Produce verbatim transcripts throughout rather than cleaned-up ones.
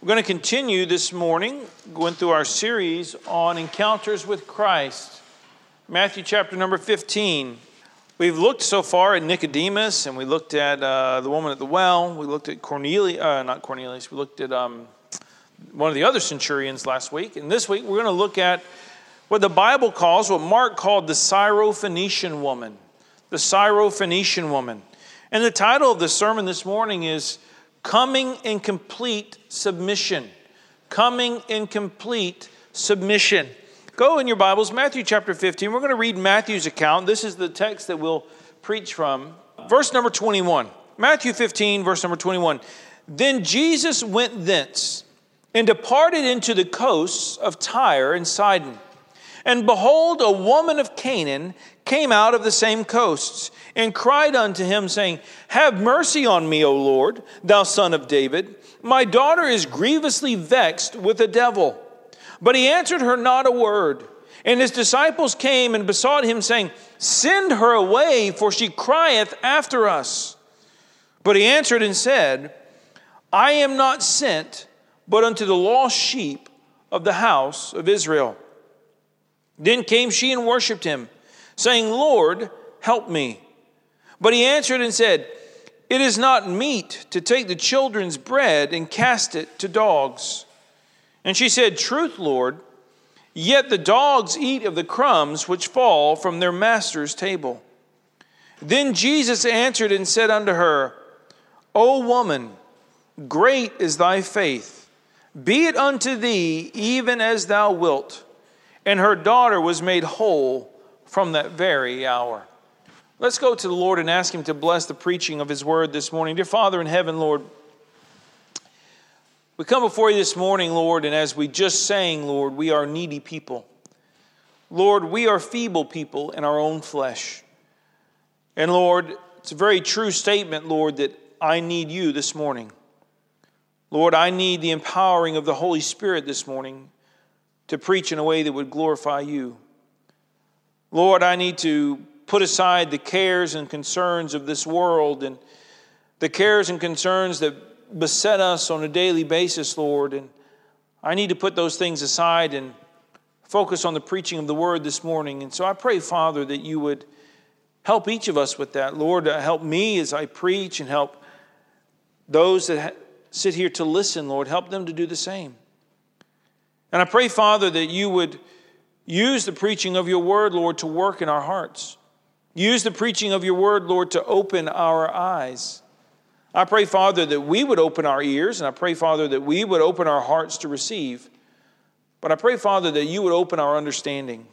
We're going to continue this morning going through our series on encounters with Christ. Matthew chapter number fifteen. We've looked so far at Nicodemus, and we looked at uh, the woman at the well. We looked at Cornelius, uh, not Cornelius. We looked at um, one of the other centurions last week. And this week we're going to look at what the Bible calls, what Mark called the Syrophoenician woman. The Syrophoenician woman. And the title of the sermon this morning is Coming in Complete Submission. Coming in Complete Submission. Go in your Bibles, Matthew chapter fifteen. We're going to read Matthew's account. This is the text that we'll preach from. Verse number twenty-one. Matthew fifteen, verse number twenty-one. Then Jesus went thence and departed into the coasts of Tyre and Sidon. And behold, a woman of Canaan came out of the same coasts, and cried unto him, saying, Have mercy on me, O Lord, thou son of David. My daughter is grievously vexed with a devil. But he answered her not a word. And his disciples came and besought him, saying, Send her away, for she crieth after us. But he answered and said, I am not sent, but unto the lost sheep of the house of Israel. Then came she and worshipped him, saying, Lord, help me. But he answered and said, It is not meet to take the children's bread and cast it to dogs. And she said, Truth, Lord, yet the dogs eat of the crumbs which fall from their master's table. Then Jesus answered and said unto her, O woman, great is thy faith. Be it unto thee even as thou wilt. And her daughter was made whole from that very hour. Let's go to the Lord and ask him to bless the preaching of his word this morning. Dear Father in heaven, Lord, we come before you this morning, Lord, and as we just sang, Lord, we are needy people. Lord, we are feeble people in our own flesh. And Lord, it's a very true statement, Lord, that I need you this morning. Lord, I need the empowering of the Holy Spirit this morning to preach in a way that would glorify you. Lord, I need to put aside the cares and concerns of this world and the cares and concerns that beset us on a daily basis, Lord. And I need to put those things aside and focus on the preaching of the word this morning. And so I pray, Father, that you would help each of us with that. Lord, help me as I preach, and help those that sit here to listen, Lord. Help them to do the same. And I pray, Father, that you would use the preaching of your word, Lord, to work in our hearts. Use the preaching of your word, Lord, to open our eyes. I pray, Father, that we would open our ears, and I pray, Father, that we would open our hearts to receive. But I pray, Father, that you would open our understanding.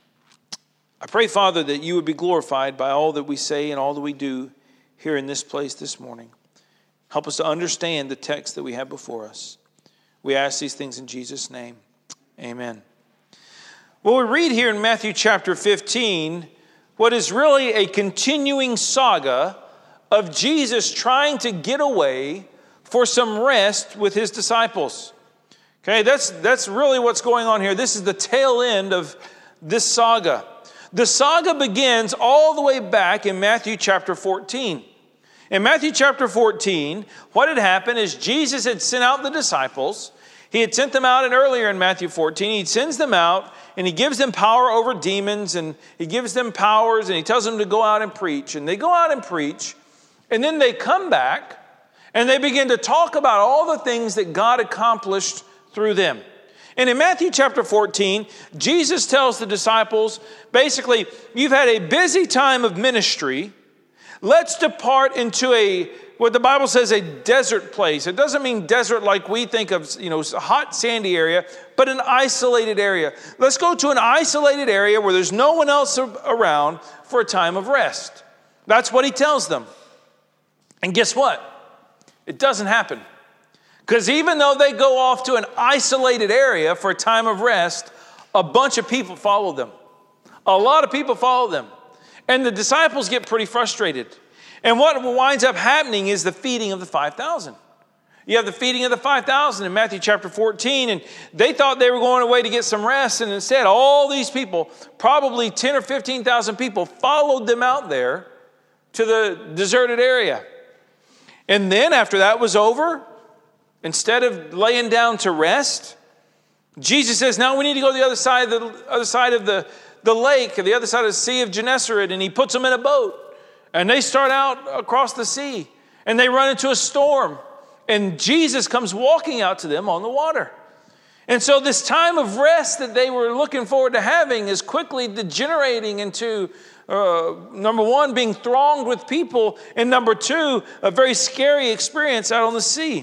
I pray, Father, that you would be glorified by all that we say and all that we do here in this place this morning. Help us to understand the text that we have before us. We ask these things in Jesus' name. Amen. Well, we read here in Matthew chapter fifteen what is really a continuing saga of Jesus trying to get away for some rest with his disciples. Okay, that's, that's really what's going on here. This is the tail end of this saga. The saga begins all the way back in Matthew chapter fourteen. In Matthew chapter fourteen, what had happened is Jesus had sent out the disciples. He had sent them out, and earlier in Matthew fourteen, he sends them out, and he gives them power over demons, and he gives them powers, and he tells them to go out and preach. And they go out and preach, and then they come back, and they begin to talk about all the things that God accomplished through them. And in Matthew chapter fourteen, Jesus tells the disciples, basically, you've had a busy time of ministry. Let's depart into a what the Bible says a desert place. It doesn't mean desert like we think of, you know, a hot sandy area, but an isolated area. Let's go to an isolated area where there's no one else around for a time of rest. That's what he tells them. And guess what? It doesn't happen. Because even though they go off to an isolated area for a time of rest, a bunch of people follow them. A lot of people follow them. And the disciples get pretty frustrated. And what winds up happening is the feeding of the five thousand. You have the feeding of the five thousand in Matthew chapter fourteen, and they thought they were going away to get some rest, and instead all these people, probably ten or fifteen thousand people, followed them out there to the deserted area. And then after that was over, instead of laying down to rest, Jesus says, now we need to go to the other side of the other side of the, the lake, or the other side of the Sea of Gennesaret, and he puts them in a boat. And they start out across the sea, and they run into a storm. And Jesus comes walking out to them on the water. And so this time of rest that they were looking forward to having is quickly degenerating into, uh, number one, being thronged with people, and number two, a very scary experience out on the sea.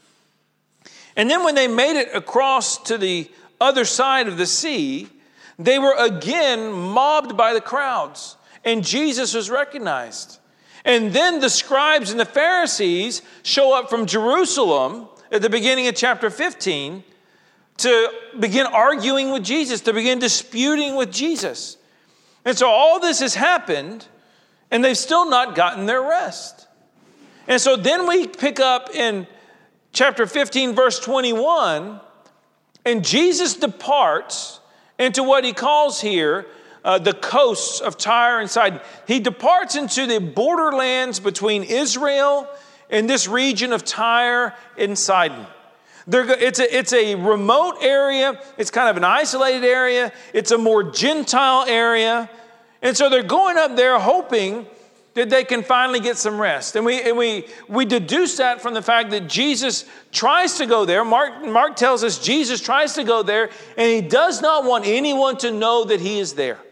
And then when they made it across to the other side of the sea, they were again mobbed by the crowds, and Jesus was recognized. And then the scribes and the Pharisees show up from Jerusalem at the beginning of chapter fifteen to begin arguing with Jesus, to begin disputing with Jesus. And so all this has happened, and they've still not gotten their rest. And so then we pick up in chapter fifteen, verse twenty-one, and Jesus departs into what he calls here uh, the coasts of Tyre and Sidon. He departs into the borderlands between Israel and this region of Tyre and Sidon. They're, it's, a, it's a remote area. It's kind of an isolated area. It's a more Gentile area. And so they're going up there hoping that they can finally get some rest. And we and we we deduce that from the fact that Jesus tries to go there. Mark, Mark tells us Jesus tries to go there, and he does not want anyone to know that he is there.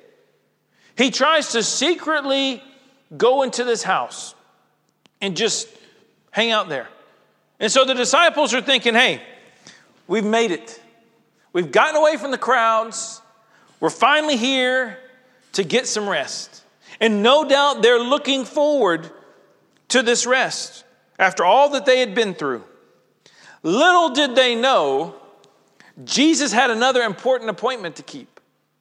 He tries to secretly go into this house and just hang out there. And so the disciples are thinking, hey, we've made it. We've gotten away from the crowds. We're finally here to get some rest. And no doubt they're looking forward to this rest after all that they had been through. Little did they know, Jesus had another important appointment to keep.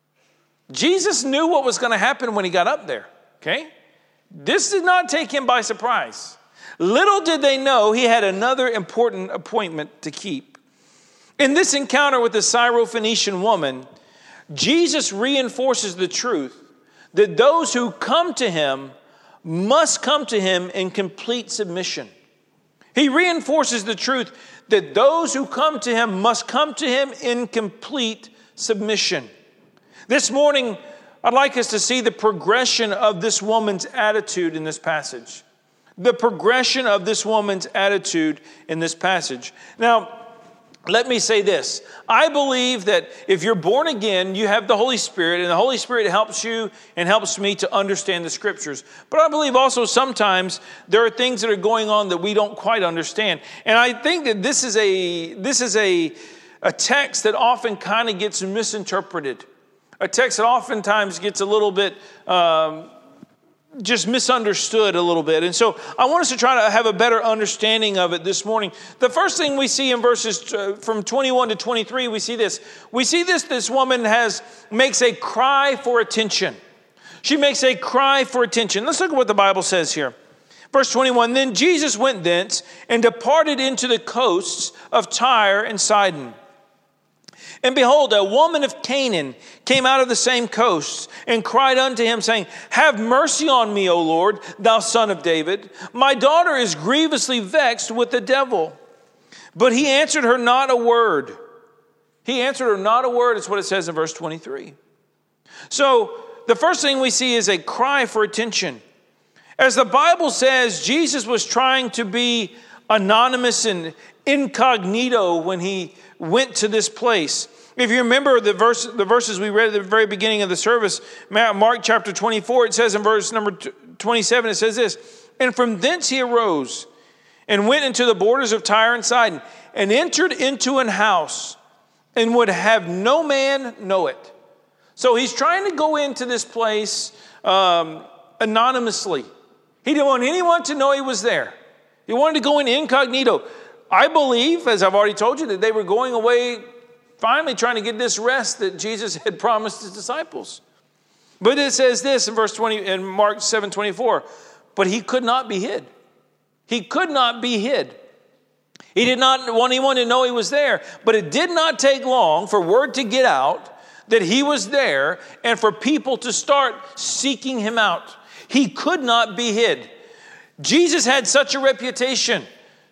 Jesus knew what was going to happen when he got up there, okay? This did not take him by surprise. Little did they know he had another important appointment to keep. In this encounter with the Syrophoenician woman, Jesus reinforces the truth that those who come to him must come to him in complete submission. He reinforces the truth that those who come to him must come to him in complete submission. This morning, I'd like us to see the progression of this woman's attitude in this passage. The progression of this woman's attitude in this passage. Now, let me say this. I believe that if you're born again, you have the Holy Spirit, and the Holy Spirit helps you and helps me to understand the Scriptures. But I believe also sometimes there are things that are going on that we don't quite understand. And I think that this is a this is a, a text that often kind of gets misinterpreted. A text that oftentimes gets a little bit um, just misunderstood a little bit. And so I want us to try to have a better understanding of it this morning. The first thing we see in verses uh, from twenty-one to twenty-three, we see this. We see this, this woman has makes a cry for attention. She makes a cry for attention. Let's look at what the Bible says here. Verse twenty-one, then Jesus went thence and departed into the coasts of Tyre and Sidon. And behold, a woman of Canaan came out of the same coasts and cried unto him, saying, have mercy on me, O Lord, thou son of David. My daughter is grievously vexed with the devil. But he answered her not a word. He answered her not a word. It's what it says in verse twenty-three. So the first thing we see is a cry for attention. As the Bible says, Jesus was trying to be anonymous and incognito when he went to this place. If you remember the verse, the verses we read at the very beginning of the service, Mark chapter twenty-four, it says in verse number twenty-seven, it says this, and from thence he arose and went into the borders of Tyre and Sidon and entered into an house and would have no man know it. So he's trying to go into this place um, anonymously. He didn't want anyone to know he was there. He wanted to go in incognito. I believe, as I've already told you, that they were going away finally trying to get this rest that Jesus had promised his disciples. But it says this in verse twenty, in Mark seven twenty-four, but he could not be hid. He could not be hid. He did not want anyone to know he was there, but it did not take long for word to get out that he was there and for people to start seeking him out. He could not be hid. Jesus had such a reputation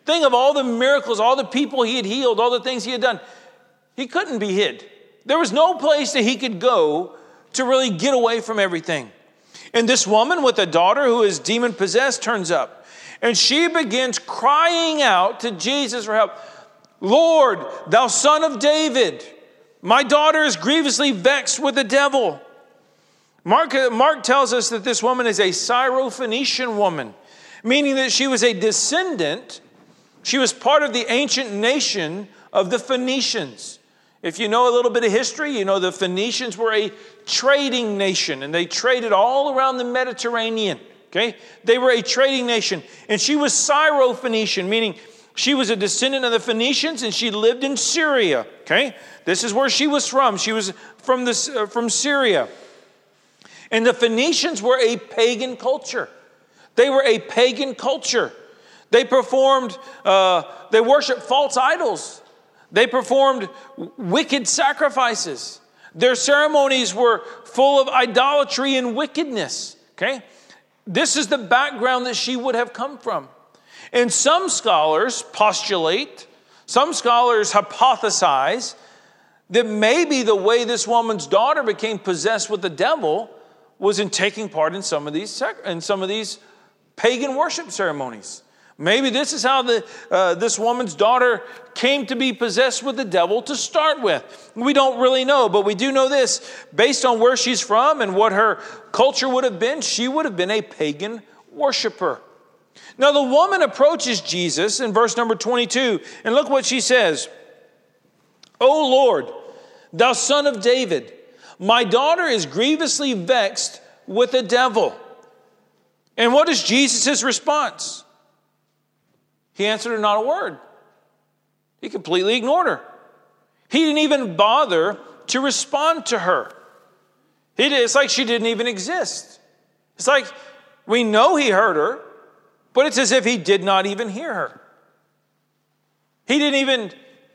Think of all the miracles, all the people he had healed, all the things he had done. He couldn't be hid. There was no place that he could go to really get away from everything. And this woman with a daughter who is demon-possessed turns up. And she begins crying out to Jesus for help. Lord, thou son of David, my daughter is grievously vexed with the devil. Mark, Mark tells us that this woman is a Syrophoenician woman, meaning that she was a descendant. She was part of the ancient nation of the Phoenicians. If you know a little bit of history, you know the Phoenicians were a trading nation, and they traded all around the Mediterranean. Okay, they were a trading nation, and she was Syrophoenician, meaning she was a descendant of the Phoenicians, and she lived in Syria. Okay, this is where she was from. She was from this uh, from Syria, and the Phoenicians were a pagan culture. They were a pagan culture. They performed, uh, they worshiped false idols. They performed wicked sacrifices. Their ceremonies were full of idolatry and wickedness. Okay. This is the background that she would have come from. And some scholars postulate, some scholars hypothesize that maybe the way this woman's daughter became possessed with the devil was in taking part in some of these in some of these pagan worship ceremonies. Maybe this is how the uh, this woman's daughter came to be possessed with the devil to start with. We don't really know, but we do know this. Based on where she's from and what her culture would have been, she would have been a pagan worshiper. Now the woman approaches Jesus in verse number twenty-two, and look what she says. O Lord, thou son of David, my daughter is grievously vexed with the devil. And what is Jesus' response? He answered her not a word. He completely ignored her. He didn't even bother to respond to her. It's like she didn't even exist. It's like we know he heard her, but it's as if he did not even hear her. He didn't even,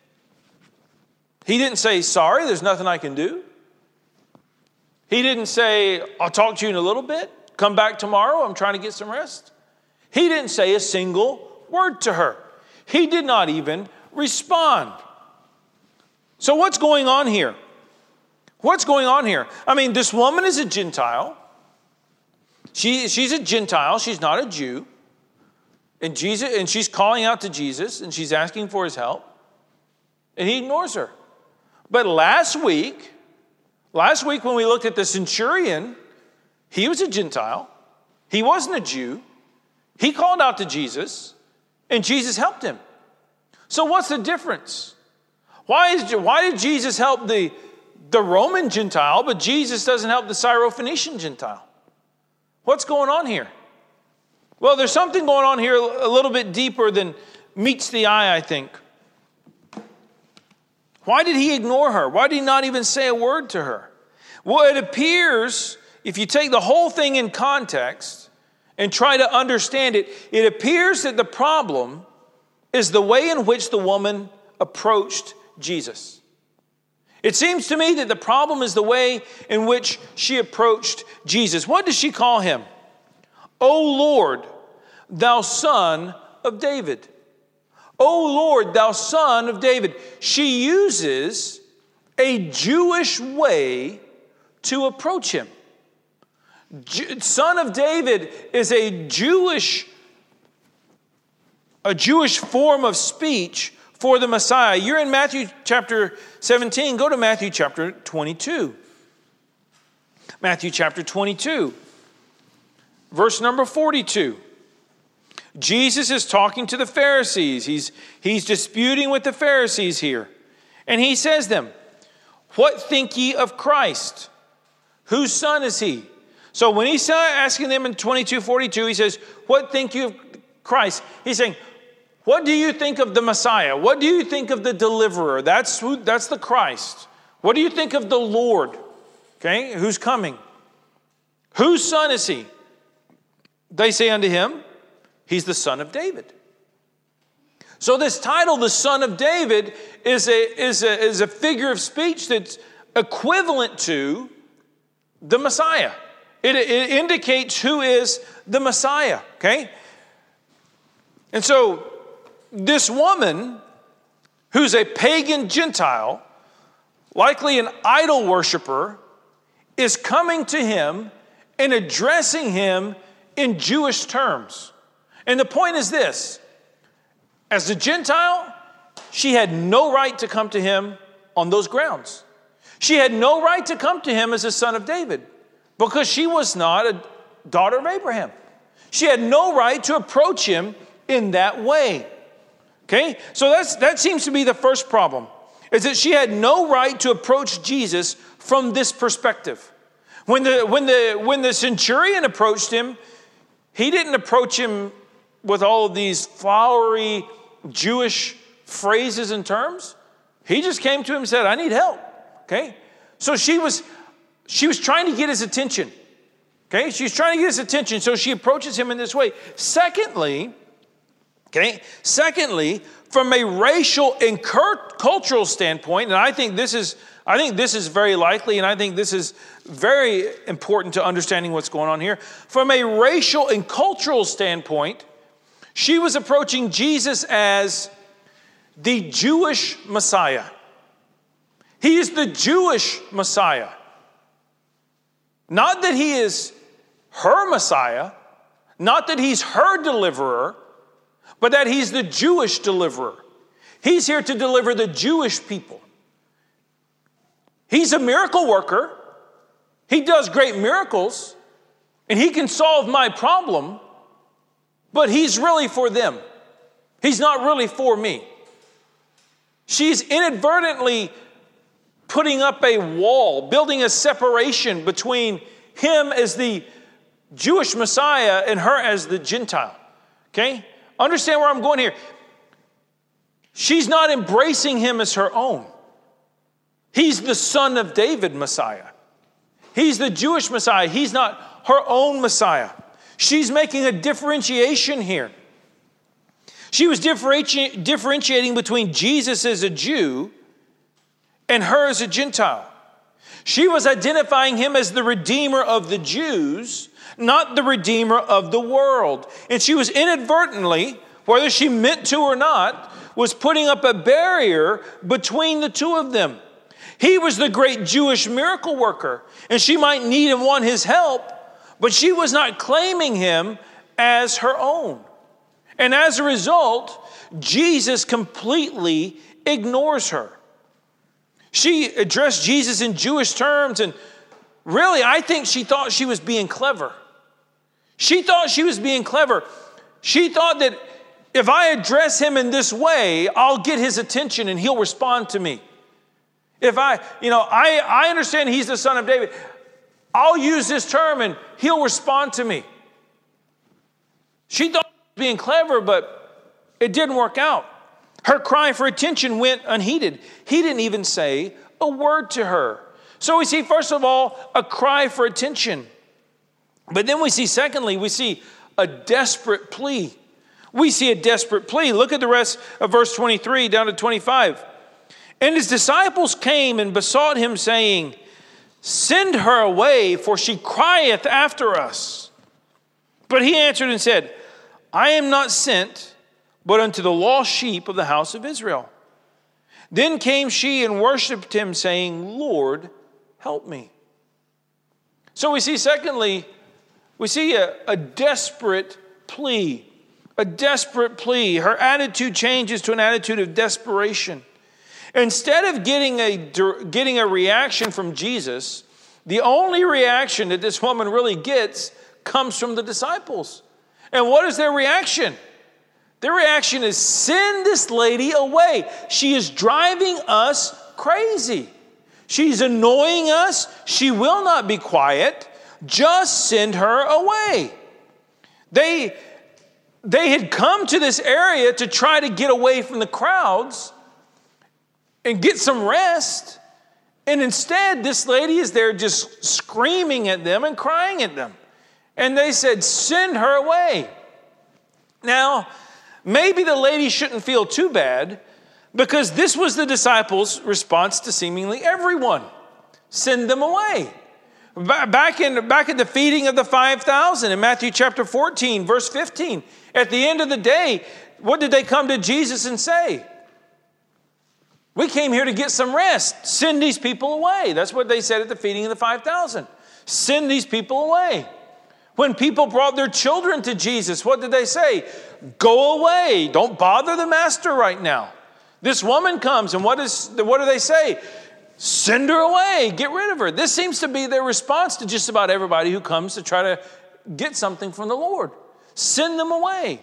he didn't say, sorry, there's nothing I can do. He didn't say, I'll talk to you in a little bit. Come back tomorrow. I'm trying to get some rest. He didn't say a single word to her. He did not even respond. So what's going on here? What's going on here? I mean, this woman is a Gentile. She, she's a Gentile. She's not a Jew. And Jesus, and she's calling out to Jesus, and she's asking for his help. And he ignores her. But last week, last week when we looked at the centurion, he was a Gentile. He wasn't a Jew. He called out to Jesus, and Jesus helped him. So what's the difference? Why, is, why did Jesus help the, the Roman Gentile, but Jesus doesn't help the Syrophoenician Gentile? What's going on here? Well, there's something going on here a little bit deeper than meets the eye, I think. Why did he ignore her? Why did he not even say a word to her? Well, it appears, if you take the whole thing in context and try to understand it, it appears that the problem is the way in which the woman approached Jesus. It seems to me that the problem is the way in which she approached Jesus. What does she call him? O Lord, thou son of David. O Lord, thou son of David. She uses a Jewish way to approach him. Son of David is a Jewish, a Jewish form of speech for the Messiah. You're in Matthew chapter seventeen. Go to Matthew chapter twenty-two. Matthew chapter twenty-two, verse number forty-two. Jesus is talking to the Pharisees. He's, he's disputing with the Pharisees here. And he says to them, what think ye of Christ? Whose son is he? So when he's asking them in twenty-two forty-two, he says, what think you of Christ? He's saying, what do you think of the Messiah? What do you think of the deliverer? That's who, that's the Christ. What do you think of the Lord? Okay, who's coming? Whose son is he? They say unto him, he's the son of David. So this title, the son of David, is a, is a, is a figure of speech that's equivalent to the Messiah. It, it indicates who is the Messiah, okay? And so this woman, who's a pagan Gentile, likely an idol worshiper, is coming to him and addressing him in Jewish terms. And the point is this: as a Gentile, she had no right to come to him on those grounds. She had no right to come to him as a son of David because she was not a daughter of Abraham. She had no right to approach him in that way. Okay? So that's, that seems to be the first problem, is that she had no right to approach Jesus from this perspective. When the, when the, when the centurion approached him, he didn't approach him with all of these flowery Jewish phrases and terms. He just came to him and said, I need help. Okay? So she was, she was trying to get his attention. Okay? She's trying to get his attention, so she approaches him in this way. Secondly, okay, secondly, from a racial and cultural standpoint, and I think this is, I think this is very likely, and I think this is very important to understanding what's going on here. From a racial and cultural standpoint, she was approaching Jesus as the Jewish Messiah. He is the Jewish Messiah. Not that he is her Messiah, not that he's her deliverer, but that he's the Jewish deliverer. He's here to deliver the Jewish people. He's a miracle worker. He does great miracles, and he can solve my problem, but he's really for them. He's not really for me. She's inadvertently putting up a wall, building a separation between him as the Jewish Messiah and her as the Gentile. Okay? Understand where I'm going here. She's not embracing him as her own. He's the son of David Messiah. He's the Jewish Messiah. He's not her own Messiah. She's making a differentiation here. She was differenti- differentiating between Jesus as a Jew and her as a Gentile. She was identifying him as the Redeemer of the Jews, not the Redeemer of the world. And she was inadvertently, whether she meant to or not, was putting up a barrier between the two of them. He was the great Jewish miracle worker, and she might need and want his help, but she was not claiming him as her own. And as a result, Jesus completely ignores her. She addressed Jesus in Jewish terms, and really, I think she thought she was being clever. She thought she was being clever. She thought that if I address him in this way, I'll get his attention and he'll respond to me. If I, you know, I, I understand he's the son of David. I'll use this term and he'll respond to me. She thought she was being clever, but it didn't work out. Her cry for attention went unheeded. He didn't even say a word to her. So we see, first of all, a cry for attention. But then we see, secondly, we see a desperate plea. We see a desperate plea. Look at the rest of verse twenty-three down to twenty-five. And his disciples came and besought him, saying, Send her away, for she crieth after us. But he answered and said, I am not sent, but unto the lost sheep of the house of Israel. Then came she and worshipped him, saying, Lord, help me. So we see, secondly, we see a, a desperate plea. A desperate plea. Her attitude changes to an attitude of desperation. Instead of getting a, getting a reaction from Jesus, the only reaction that this woman really gets comes from the disciples. And what is their reaction? Their reaction is, send this lady away. She is driving us crazy. She's annoying us. She will not be quiet. Just send her away. They, they had come to this area to try to get away from the crowds and get some rest. And instead, this lady is there just screaming at them and crying at them. And they said, send her away. Now, maybe the lady shouldn't feel too bad, because this was the disciples' response to seemingly everyone. Send them away. Back in, back at the feeding of the five thousand in Matthew chapter fourteen, verse fifteen, at the end of the day, what did they come to Jesus and say? We came here to get some rest. Send these people away. That's what they said at the feeding of the five thousand. Send these people away. When people brought their children to Jesus, what did they say? Go away. Don't bother the master right now. This woman comes, and what is what do they say? Send her away. Get rid of her. This seems to be their response to just about everybody who comes to try to get something from the Lord. Send them away.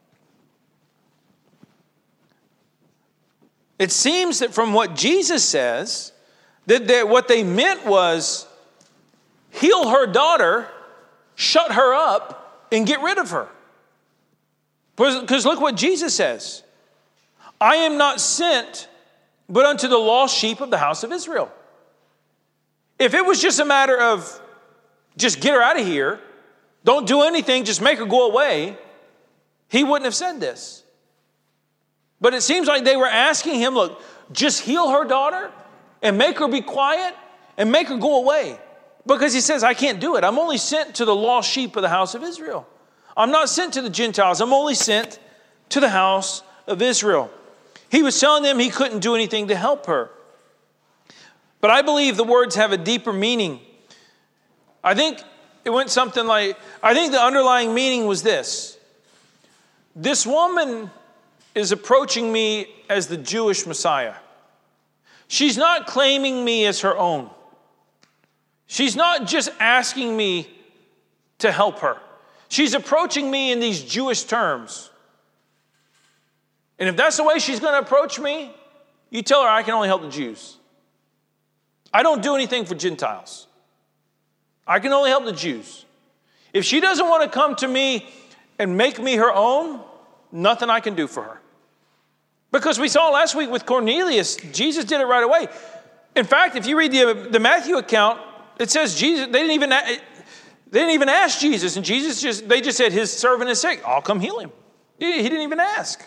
It seems that from what Jesus says, that they, what they meant was heal her daughter, shut her up, and get rid of her. Because look what Jesus says. I am not sent but unto the lost sheep of the house of Israel. If it was just a matter of just get her out of here, don't do anything, just make her go away, he wouldn't have said this. But it seems like they were asking him, look, just heal her daughter and make her be quiet and make her go away. Because he says, I can't do it. I'm only sent to the lost sheep of the house of Israel. I'm not sent to the Gentiles. I'm only sent to the house of Israel. He was telling them he couldn't do anything to help her. But I believe the words have a deeper meaning. I think it went something like, I think the underlying meaning was this. This woman is approaching me as the Jewish Messiah. She's not claiming me as her own. She's not just asking me to help her. She's approaching me in these Jewish terms. And if that's the way she's going to approach me, you tell her I can only help the Jews. I don't do anything for Gentiles. I can only help the Jews. If she doesn't want to come to me and make me her own, nothing I can do for her. Because we saw last week with Cornelius, Jesus did it right away. In fact, if you read the, the Matthew account, it says Jesus, they didn't even they didn't even ask Jesus, and Jesus just they just said his servant is sick. I'll come heal him. He, he didn't even ask.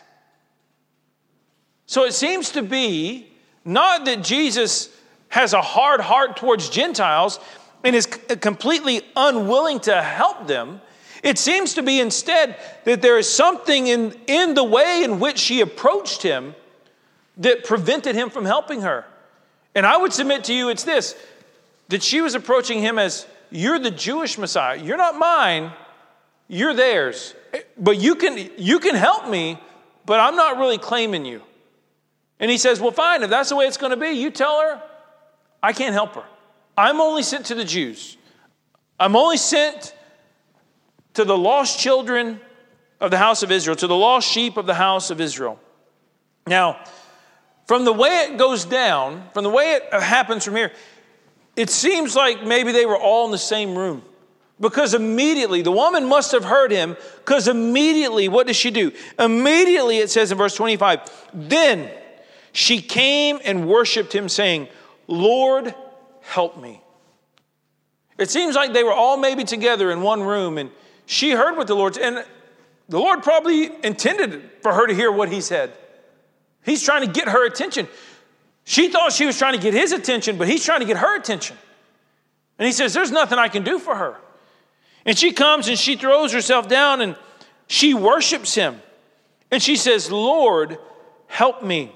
So it seems to be not that Jesus has a hard heart towards Gentiles and is completely unwilling to help them. It seems to be instead that there is something in, in the way in which she approached him that prevented him from helping her. And I would submit to you it's this, that she was approaching him as, you're the Jewish Messiah. You're not mine. You're theirs. But you can, you can help me, but I'm not really claiming you. And he says, well, fine, if that's the way it's going to be, you tell her, I can't help her. I'm only sent to the Jews. I'm only sent to the lost children of the house of Israel, to the lost sheep of the house of Israel. Now, from the way it goes down, from the way it happens from here, it seems like maybe they were all in the same room. Because immediately, the woman must have heard him, because immediately, what does she do? Immediately, it says in verse twenty-five, then she came and worshiped him, saying, Lord, help me. It seems like they were all maybe together in one room, and she heard what the Lord said, and the Lord probably intended for her to hear what he said. He's trying to get her attention. She thought she was trying to get his attention, but he's trying to get her attention. And he says, there's nothing I can do for her. And she comes and she throws herself down and she worships him. And she says, Lord, help me.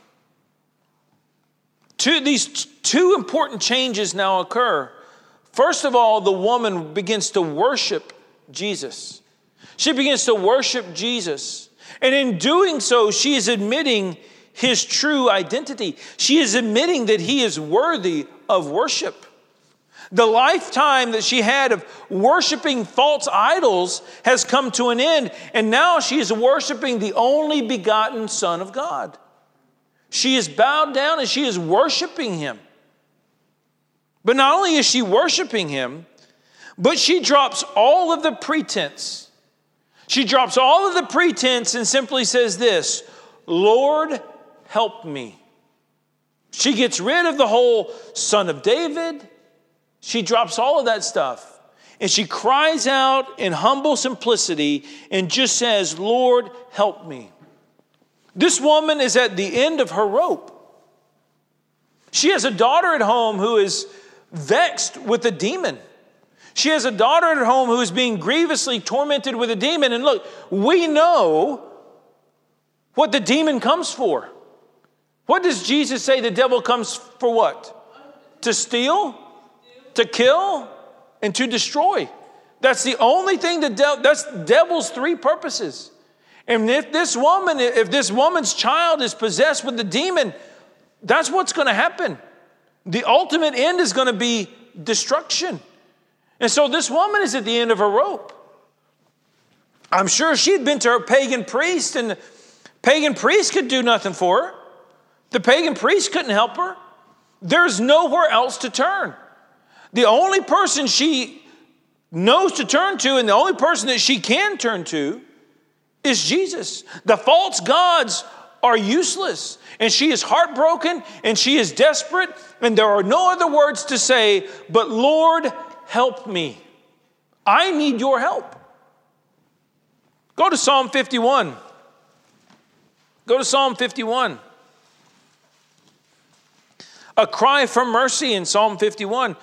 Two, these two important changes now occur. First of all, the woman begins to worship Jesus. She begins to worship Jesus. And in doing so, she is admitting his true identity. She is admitting that he is worthy of worship. The lifetime that she had of worshiping false idols has come to an end, and now she is worshiping the only begotten Son of God. She is bowed down and she is worshiping him. But not only is she worshiping him, but she drops all of the pretense. She drops all of the pretense and simply says this, Lord, help me. She gets rid of the whole Son of David. She drops all of that stuff. And she cries out in humble simplicity and just says, Lord, help me. This woman is at the end of her rope. She has a daughter at home who is vexed with a demon. She has a daughter at home who is being grievously tormented with a demon. And look, we know what the demon comes for. What does Jesus say the devil comes for what? To steal, to kill, and to destroy. That's the only thing the devil, that's the devil's three purposes. And if this woman, if this woman's child is possessed with the demon, that's what's going to happen. The ultimate end is going to be destruction. And so this woman is at the end of her rope. I'm sure she'd been to her pagan priest, and the pagan priest could do nothing for her. The pagan priest couldn't help her. There's nowhere else to turn. The only person she knows to turn to, and the only person that she can turn to, is Jesus. The false gods are useless, and she is heartbroken, and she is desperate, and there are no other words to say but, Lord, help me. I need your help. Go to Psalm fifty-one. Go to Psalm fifty-one. A cry for mercy in Psalm fifty-one.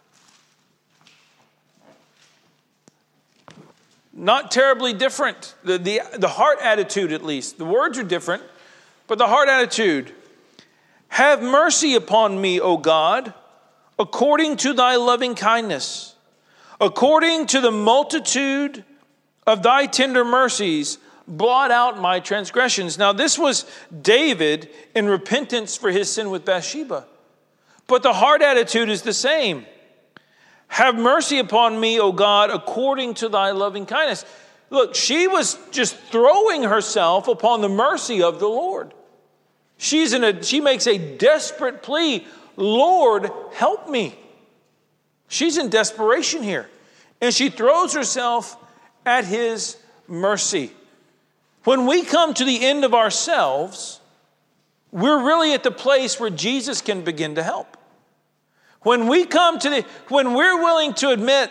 Not terribly different. The, the, the heart attitude, at least. The words are different, but the heart attitude. Have mercy upon me, O God, according to thy loving kindness, according to the multitude of thy tender mercies, blot out my transgressions. Now, this was David in repentance for his sin with Bathsheba. But the heart attitude is the same. Have mercy upon me, O God, according to thy loving kindness. Look, she was just throwing herself upon the mercy of the Lord. She's in a, she makes a desperate plea, Lord, help me. She's in desperation here. And she throws herself at his mercy. When we come to the end of ourselves, we're really at the place where Jesus can begin to help. When we come to the, when we're willing to admit,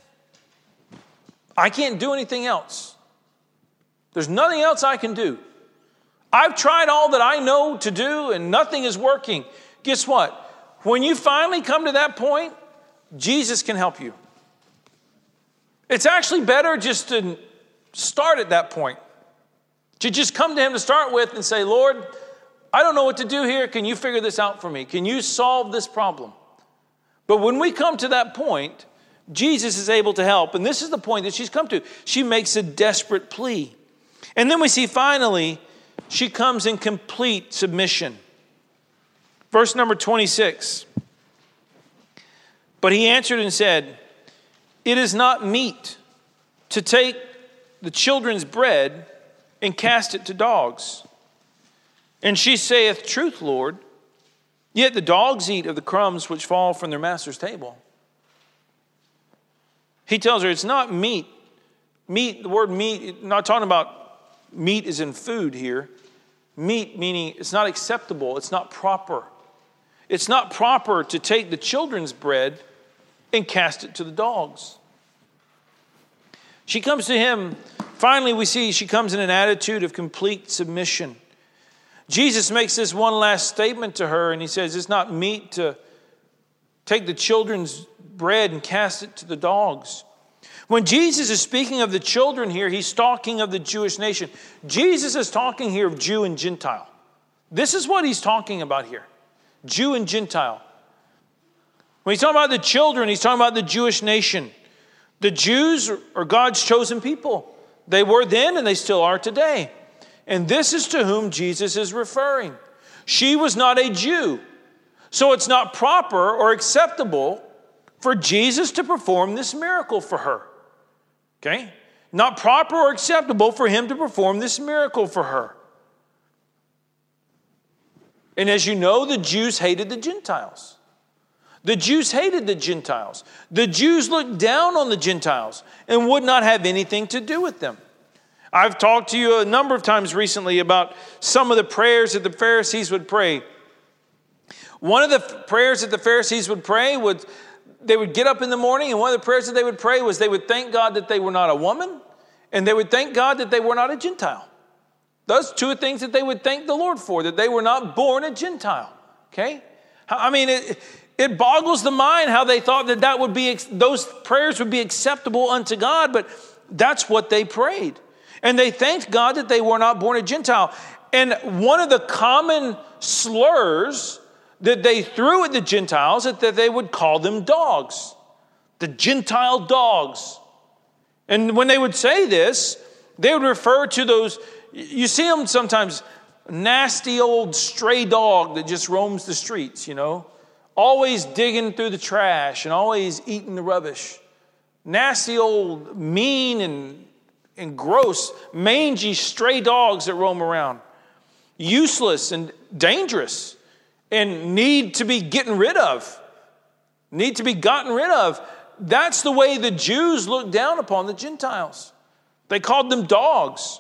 I can't do anything else. There's nothing else I can do. I've tried all that I know to do and nothing is working. Guess what? When you finally come to that point, Jesus can help you. It's actually better just to start at that point. To just come to him to start with and say, Lord, I don't know what to do here. Can you figure this out for me? Can you solve this problem? But when we come to that point, Jesus is able to help. And this is the point that she's come to. She makes a desperate plea. And then we see finally, she comes in complete submission. Verse number twenty-six. But he answered and said, it is not meet to take the children's bread and cast it to dogs. And she saith, truth, Lord. Yet the dogs eat of the crumbs which fall from their master's table. He tells her it's not meat. Meat, the word meat, not talking about meat is in food here. Meat meaning it's not acceptable, it's not proper. It's not proper to take the children's bread and cast it to the dogs. She comes to him. Finally, we see she comes in an attitude of complete submission. Jesus makes this one last statement to her, and he says, it's not meet to take the children's bread and cast it to the dogs. When Jesus is speaking of the children here, he's talking of the Jewish nation. Jesus is talking here of Jew and Gentile. This is what he's talking about here. Jew and Gentile. When he's talking about the children, he's talking about the Jewish nation. The Jews are God's chosen people. They were then and they still are today. And this is to whom Jesus is referring. She was not a Jew. So it's not proper or acceptable for Jesus to perform this miracle for her. Okay? Not proper or acceptable for him to perform this miracle for her. And as you know, the Jews hated the Gentiles. The Jews hated the Gentiles. The Jews looked down on the Gentiles and would not have anything to do with them. I've talked to you a number of times recently about some of the prayers that the Pharisees would pray. One of the prayers that the Pharisees would pray would, they would get up in the morning, and one of the prayers that they would pray was they would thank God that they were not a woman, and they would thank God that they were not a Gentile. Those two things that they would thank the Lord for, that they were not born a Gentile. Okay? I mean, it, it boggles the mind how they thought that, that would be, those prayers would be acceptable unto God, but that's what they prayed. And they thanked God that they were not born a Gentile. And one of the common slurs that they threw at the Gentiles is that they would call them dogs. The Gentile dogs. And when they would say this, they would refer to those, you see them sometimes, nasty old stray dog that just roams the streets, you know, always digging through the trash and always eating the rubbish. Nasty old, mean and, and gross, mangy stray dogs that roam around. Useless and dangerous and need to be getting rid of. Need to be gotten rid of. That's the way the Jews looked down upon the Gentiles. They called them dogs.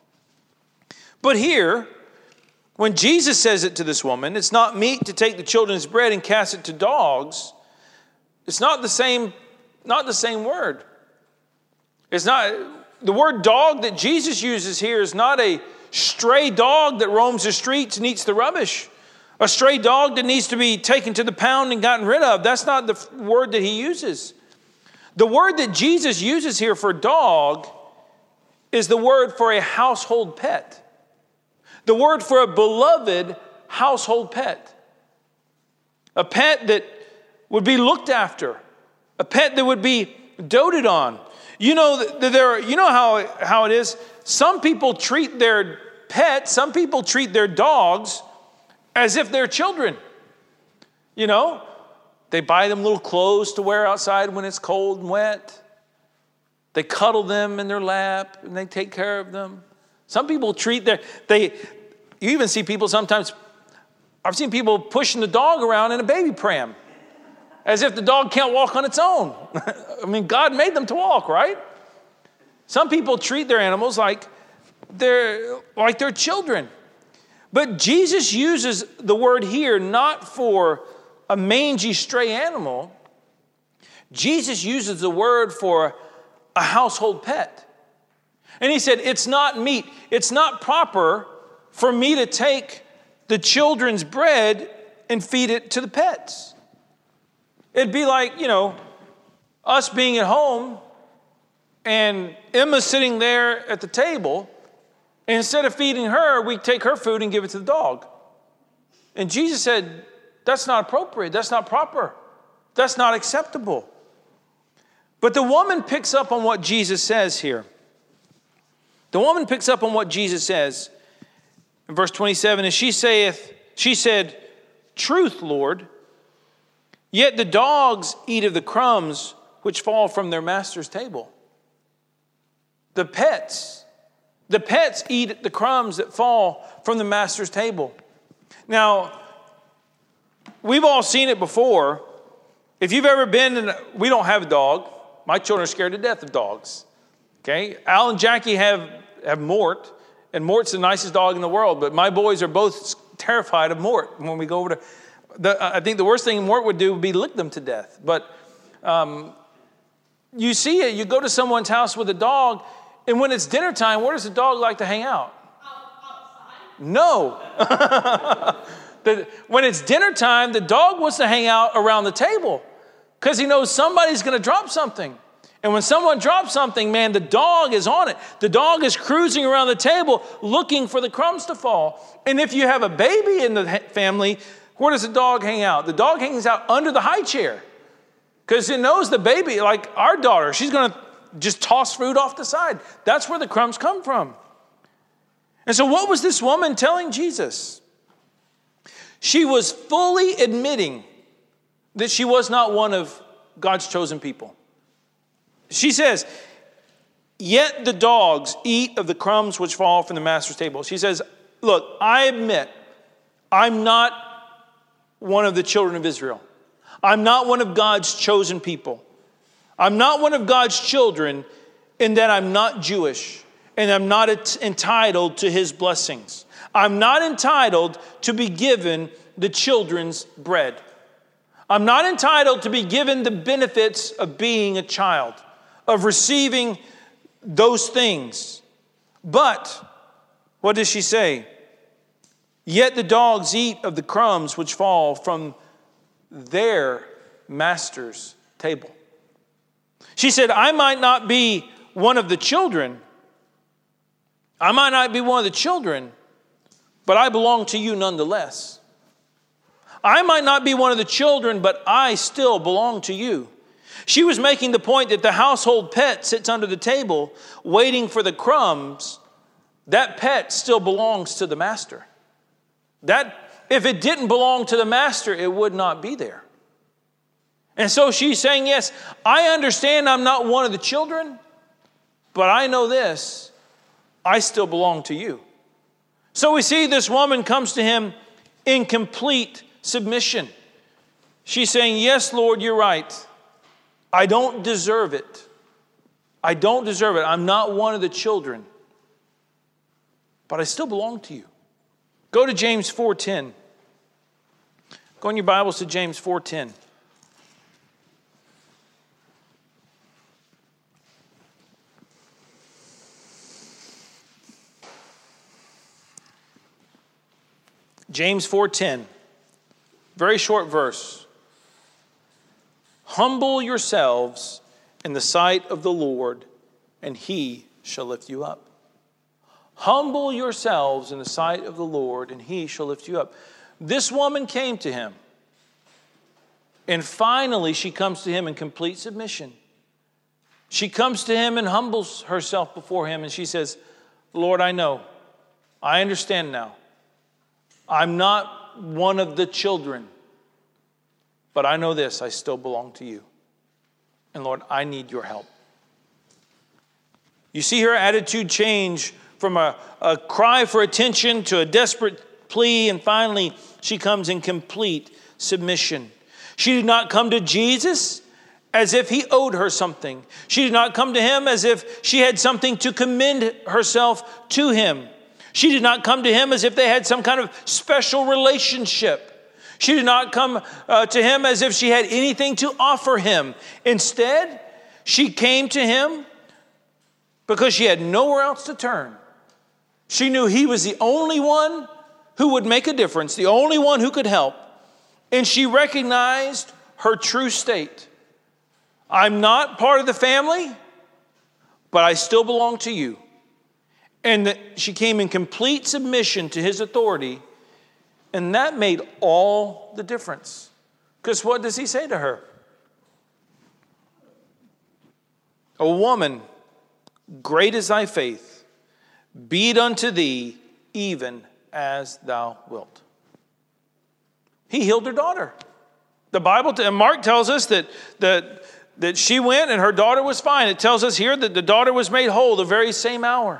But here, when Jesus says it to this woman, it's not meet to take the children's bread and cast it to dogs. It's not the same, not the same word. It's not, the word dog that Jesus uses here is not a stray dog that roams the streets and eats the rubbish. A stray dog that needs to be taken to the pound and gotten rid of. That's not the word that he uses. The word that Jesus uses here for dog is the word for a household pet. The word for a beloved household pet. A pet that would be looked after. A pet that would be doted on. You know that there. You know how, how it is? Some people treat their pets, some people treat their dogs as if they're children. You know? They buy them little clothes to wear outside when it's cold and wet. They cuddle them in their lap and they take care of them. Some people treat their, they, you even see people sometimes, I've seen people pushing the dog around in a baby pram as if the dog can't walk on its own. I mean, God made them to walk, right? Some people treat their animals like they're, like they're children. But Jesus uses the word here not for a mangy stray animal. Jesus uses the word for a household pet. And he said, it's not meat. It's not proper for me to take the children's bread and feed it to the pets. It'd be like, you know, us being at home and Emma sitting there at the table. And instead of feeding her, we take her food and give it to the dog. And Jesus said, that's not appropriate. That's not proper. That's not acceptable. But the woman picks up on what Jesus says here. The woman picks up on what Jesus says in verse twenty-seven. And she saith, she said, truth, Lord, yet the dogs eat of the crumbs which fall from their master's table. The pets, the pets eat the crumbs that fall from the master's table. Now, we've all seen it before. If you've ever been in, a, we don't have a dog. My children are scared to death of dogs. Okay, Al and Jackie have, have Mort, and Mort's the nicest dog in the world, but my boys are both terrified of Mort. When we go over to, the, I think the worst thing Mort would do would be lick them to death. But um, you see it, you go to someone's house with a dog, and when it's dinner time, where does the dog like to hang out? Outside? No. the, when it's dinner time, the dog wants to hang out around the table because he knows somebody's going to drop something. And when someone drops something, man, the dog is on it. The dog is cruising around the table looking for the crumbs to fall. And if you have a baby in the family, where does the dog hang out? The dog hangs out under the high chair because it knows the baby, like our daughter, she's going to just toss food off the side. That's where the crumbs come from. And so what was this woman telling Jesus? She was fully admitting that she was not one of God's chosen people. She says, yet the dogs eat of the crumbs which fall from the master's table. She says, look, I admit I'm not one of the children of Israel. I'm not one of God's chosen people. I'm not one of God's children in that I'm not Jewish and I'm not entitled to his blessings. I'm not entitled to be given the children's bread. I'm not entitled to be given the benefits of being a child, of receiving those things. But what does she say? Yet the dogs eat of the crumbs which fall from their master's table. She said, I might not be one of the children. I might not be one of the children, but I belong to you nonetheless. I might not be one of the children, but I still belong to you. She was making the point that the household pet sits under the table waiting for the crumbs. That pet still belongs to the master. That, if it didn't belong to the master, it would not be there. And so she's saying, yes, I understand I'm not one of the children, but I know this, I still belong to you. So we see this woman comes to him in complete submission. She's saying, yes, Lord, you're right. I don't deserve it. I don't deserve it. I'm not one of the children, but I still belong to you. Go to James four ten. Go in your Bibles to James four ten. James four ten. Very short verse. Humble yourselves in the sight of the Lord, and he shall lift you up. Humble yourselves in the sight of the Lord, and he shall lift you up. This woman came to him, and finally she comes to him in complete submission. She comes to him and humbles herself before him, and she says, Lord, I know. I understand now. I'm not one of the children, but I know this, I still belong to you. And Lord, I need your help. You see her attitude change from a, a cry for attention to a desperate plea, and finally she comes in complete submission. She did not come to Jesus as if he owed her something. She did not come to him as if she had something to commend herself to him. She did not come to him as if they had some kind of special relationship. She did not come uh, to him as if she had anything to offer him. Instead, she came to him because she had nowhere else to turn. She knew he was the only one who would make a difference, the only one who could help. And she recognized her true state. I'm not part of the family, but I still belong to you. And that she came in complete submission to his authority. And that made all the difference. Because what does he say to her? O woman, great is thy faith. Be it unto thee even as thou wilt. He healed her daughter. The Bible, and Mark tells us that, that, that she went and her daughter was fine. It tells us here that the daughter was made whole the very same hour.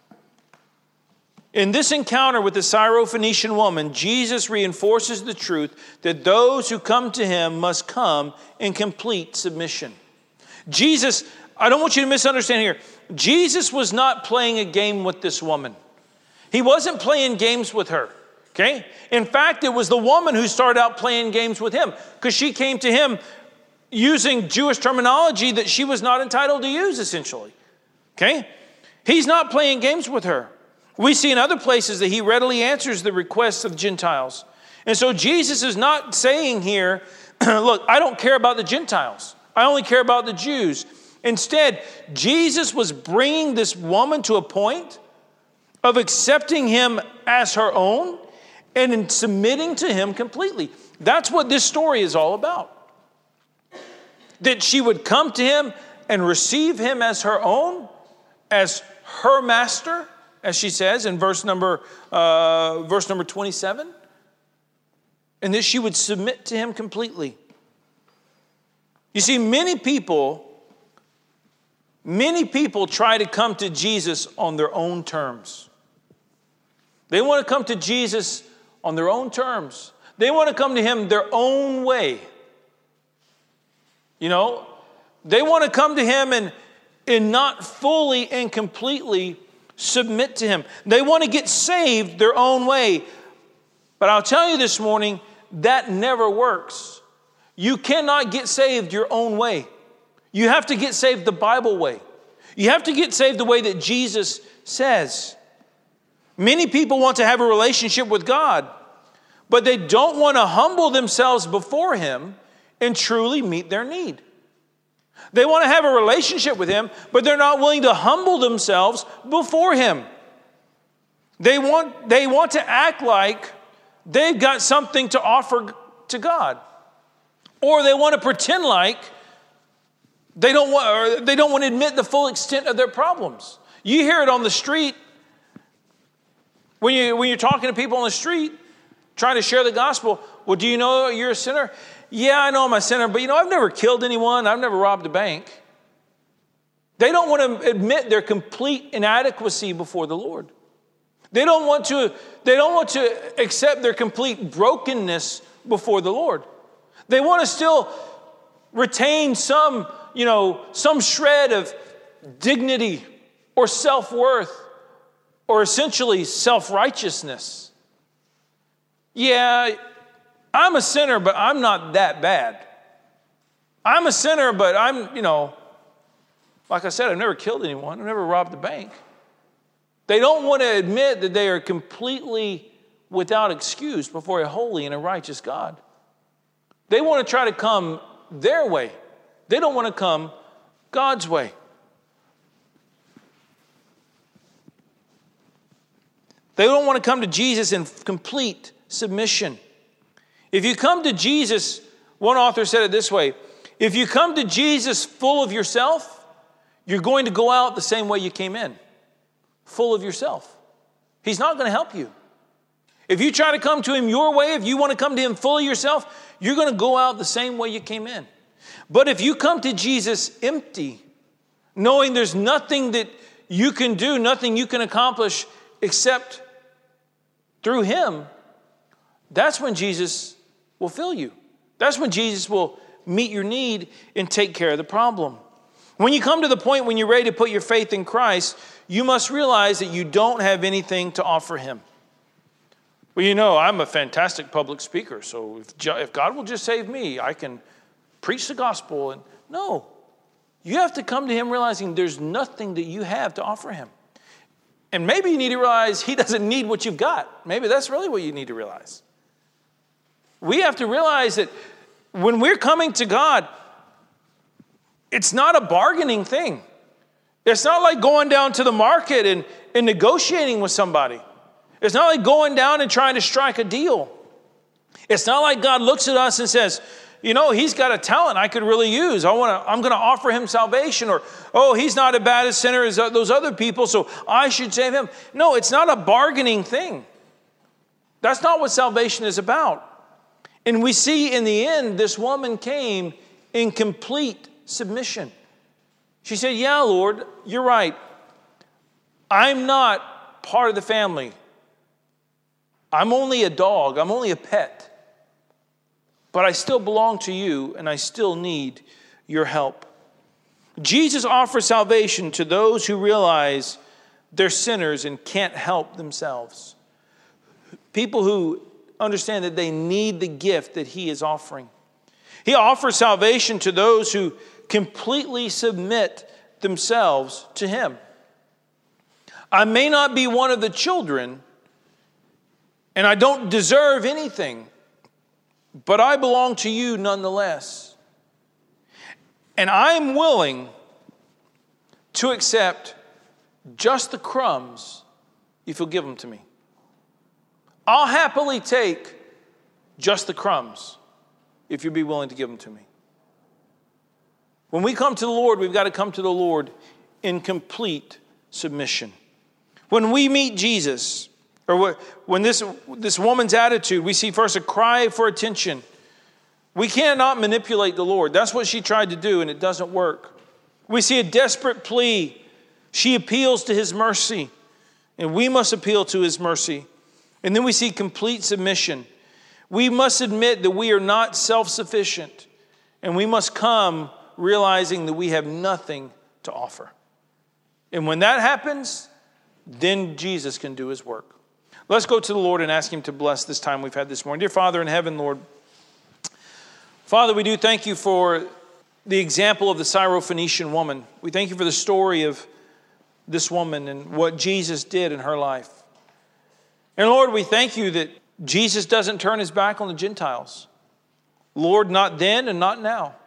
In this encounter with the Syrophoenician woman, Jesus reinforces the truth that those who come to him must come in complete submission. Jesus, I don't want you to misunderstand here. Jesus was not playing a game with this woman. He wasn't playing games with her. Okay? In fact, it was the woman who started out playing games with him because she came to him using Jewish terminology that she was not entitled to use, essentially. Okay? He's not playing games with her. We see in other places that he readily answers the requests of Gentiles. And so Jesus is not saying here, look, I don't care about the Gentiles. I only care about the Jews. Instead, Jesus was bringing this woman to a point of accepting him as her own and in submitting to him completely. That's what this story is all about. That she would come to him and receive him as her own, as her master, as she says in verse number uh, verse number twenty-seven, and that she would submit to him completely. You see, many people, many people try to come to Jesus on their own terms. They want to come to Jesus on their own terms. They want to come to him their own way. You know, they want to come to him and, and not fully and completely submit to him. They want to get saved their own way. But I'll tell you this morning, that never works. You cannot get saved your own way. You have to get saved the Bible way. You have to get saved the way that Jesus says. Many people want to have a relationship with God, but they don't want to humble themselves before him and truly meet their need. They want to have a relationship with him, but they're not willing to humble themselves before him. They want, they want to act like they've got something to offer to God. Or they want to pretend like they don't want, or they don't want to admit the full extent of their problems. You hear it on the street when, you, when you're talking to people on the street trying to share the gospel. Well, do you know you're a sinner? Yeah, I know I'm a sinner, but you know, I've never killed anyone. I've never robbed a bank. They don't want to admit their complete inadequacy before the Lord. They don't want to, they don't want to accept their complete brokenness before the Lord. They want to still retain some, you know, some shred of dignity or self-worth or essentially self-righteousness. Yeah, I'm a sinner, but I'm not that bad. I'm a sinner, but I'm, you know, like I said, I've never killed anyone. I've never robbed a bank. They don't want to admit that they are completely without excuse before a holy and a righteous God. They want to try to come their way. They don't want to come God's way. They don't want to come to Jesus in complete submission. If you come to Jesus, one author said it this way, if you come to Jesus full of yourself, you're going to go out the same way you came in, full of yourself. He's not going to help you. If you try to come to him your way, if you want to come to him full of yourself, you're going to go out the same way you came in. But if you come to Jesus empty, knowing there's nothing that you can do, nothing you can accomplish except through him, that's when Jesus will fill you. That's when Jesus will meet your need and take care of the problem. When you come to the point when you're ready to put your faith in Christ, you must realize that you don't have anything to offer him. Well, you know, I'm a fantastic public speaker, so if, if God will just save me, I can preach the gospel. And no, you have to come to him realizing there's nothing that you have to offer him. And maybe you need to realize he doesn't need what you've got. Maybe that's really what you need to realize. We have to realize that when we're coming to God, it's not a bargaining thing. It's not like going down to the market and, and negotiating with somebody. It's not like going down and trying to strike a deal. It's not like God looks at us and says, you know, he's got a talent I could really use. I want to, I'm going to offer him salvation. Or, oh, he's not as bad a sinner as those other people, so I should save him. No, it's not a bargaining thing. That's not what salvation is about. And we see in the end, this woman came in complete submission. She said, yeah, Lord, you're right. I'm not part of the family. I'm only a dog. I'm only a pet. But I still belong to you, and I still need your help. Jesus offers salvation to those who realize they're sinners and can't help themselves. People who understand that they need the gift that he is offering. He offers salvation to those who completely submit themselves to him. I may not be one of the children, and I don't deserve anything, but I belong to you nonetheless. And I'm willing to accept just the crumbs if you'll give them to me. I'll happily take just the crumbs if you'll be willing to give them to me. When we come to the Lord, we've got to come to the Lord in complete submission. When we meet Jesus, or when this, this woman's attitude, we see first a cry for attention. We cannot manipulate the Lord. That's what she tried to do, and it doesn't work. We see a desperate plea. She appeals to his mercy, and we must appeal to his mercy. And then we see complete submission. We must admit that we are not self-sufficient, and we must come realizing that we have nothing to offer. And when that happens, then Jesus can do his work. Let's go to the Lord and ask him to bless this time we've had this morning. Dear Father in heaven, Lord, Father, we do thank you for the example of the Syrophoenician woman. We thank you for the story of this woman and what Jesus did in her life. And Lord, we thank you that Jesus doesn't turn his back on the Gentiles. Lord, not then and not now.